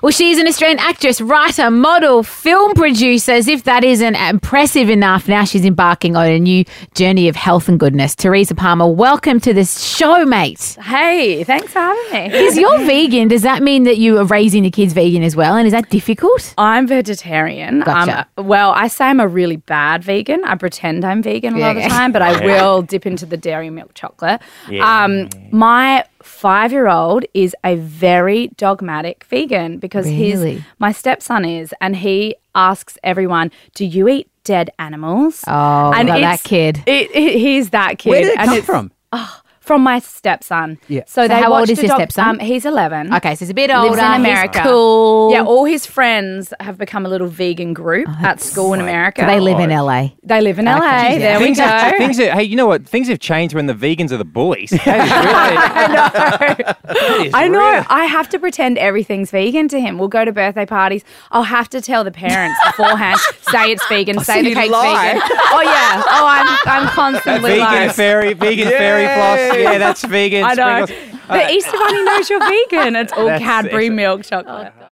Well, she's an Australian actress, writer, model, film producer. As if that isn't impressive enough, now she's embarking on a new journey of health and goodness. Teresa Palmer, welcome to this show, mate. Hey, thanks for having me. Because you're vegan, does that mean that you are raising the kids vegan as well? And is that difficult? I'm vegetarian. Gotcha. Well, I say I'm a really bad vegan. I pretend I'm vegan a lot of the time, but I will dip into the dairy milk chocolate. Yeah. My 5-year-old is a very dogmatic vegan because Really? my stepson is, and he asks everyone, do you eat dead animals? Oh, and like that kid. He's that kid. Where did it and come it's- from? From my stepson. Yeah. So they how old watched is a your stepson? He's 11. Okay, so it's a bit older. Lives in America. He's cool. Yeah, all his friends have become a a little vegan at school in America. So they live in LA. They live in LA. There we go. Hey, you know what? Things have changed when the vegans are the bullies. I know. I have to pretend everything's vegan to him. We'll go to birthday parties. I'll have to tell the parents beforehand, say it's vegan, say the you cake's lie. vegan. Oh, yeah. Oh, I'm constantly vegan lying. fairy floss. Yeah, that's vegan. I know. Sprinkles. The Easter Bunny knows you're vegan. It's all That's Cadbury excellent. milk chocolate.